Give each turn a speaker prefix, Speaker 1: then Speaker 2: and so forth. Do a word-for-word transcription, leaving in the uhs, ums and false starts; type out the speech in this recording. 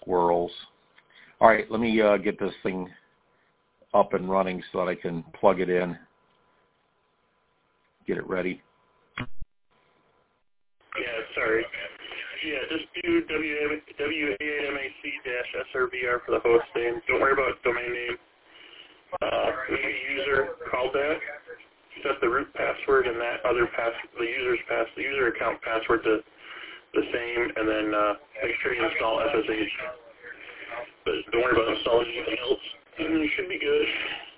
Speaker 1: squirrels. All right, let me uh, get this thing up and running so that I can plug it in, get it ready.
Speaker 2: Yeah, sorry. Yeah, just do W A M A C S R V R for the host name. Don't worry about domain name. Uh, we need a user called that. Set the root password and that other pass, the user's pass, the user account password to the same, and then uh, make sure you install S S H. But don't worry about installing anything else. You should be good.